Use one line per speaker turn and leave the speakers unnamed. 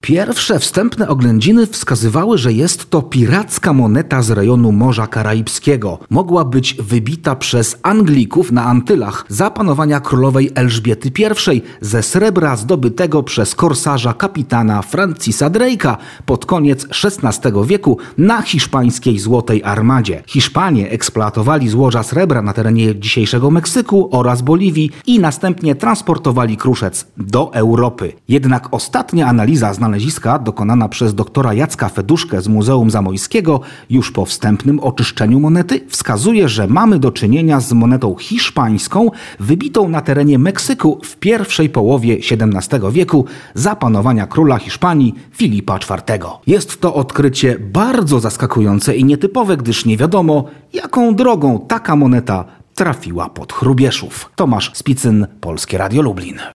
Pierwsze wstępne oględziny wskazywały, że jest to piracka moneta z rejonu Morza Karaibskiego. Mogła być wybita przez Anglików na Antylach za panowania królowej Elżbiety I ze srebra zdobytego przez korsarza kapitana Francisa Drake'a pod koniec XVI wieku na hiszpańskiej Złotej Armadzie. Hiszpanie eksploatowali złoża srebra na terenie dzisiejszego Meksyku oraz Boliwii i następnie transportowali kruszec do Europy. Jednak ostatnia analiza znaleziska dokonana przez doktora Jacka Feduszkę z Muzeum Zamojskiego już po wstępnym oczyszczeniu monety wskazuje, że mamy do czynienia z monetą hiszpańską wybitą na terenie Meksyku w pierwszej połowie XVII wieku za panowania króla Hiszpanii Filipa IV. Jest to odkrycie bardzo zaskakujące i nietypowe, gdyż nie wiadomo, jaką drogą taka moneta trafiła pod Hrubieszów. Tomasz Spicyn, Polskie Radio Lublin.